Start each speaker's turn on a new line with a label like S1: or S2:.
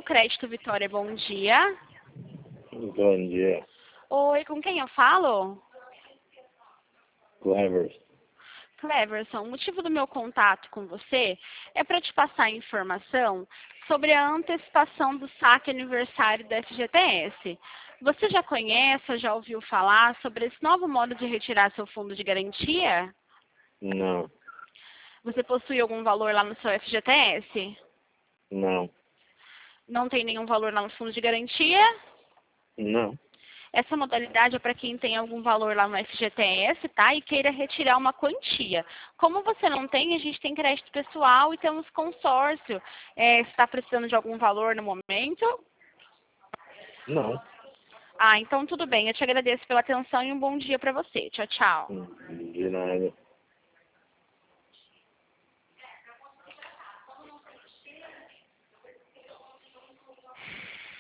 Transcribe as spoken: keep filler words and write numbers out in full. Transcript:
S1: Crédito Vitória, bom dia.
S2: Bom dia,
S1: Oi, com quem eu falo?
S2: Clevers.
S1: Cleverson, o motivo do meu contato com você é para te passar informação sobre a antecipação do saque aniversário da F G T S. Você já conhece ou já ouviu falar sobre esse novo modo de retirar seu fundo de garantia?
S2: Não,
S1: Você possui algum valor lá no seu F G T S?
S2: não,
S1: Não tem nenhum valor lá no fundo de garantia?
S2: não.
S1: Essa modalidade é para quem tem algum valor lá no F G T S, tá? E queira retirar uma quantia. Como você não tem, a gente tem crédito pessoal e temos consórcio. É, você está precisando de algum valor no momento?
S2: Não.
S1: Ah, então tudo bem. Eu te agradeço pela atenção e um bom dia para você. Tchau, tchau.
S2: De nada.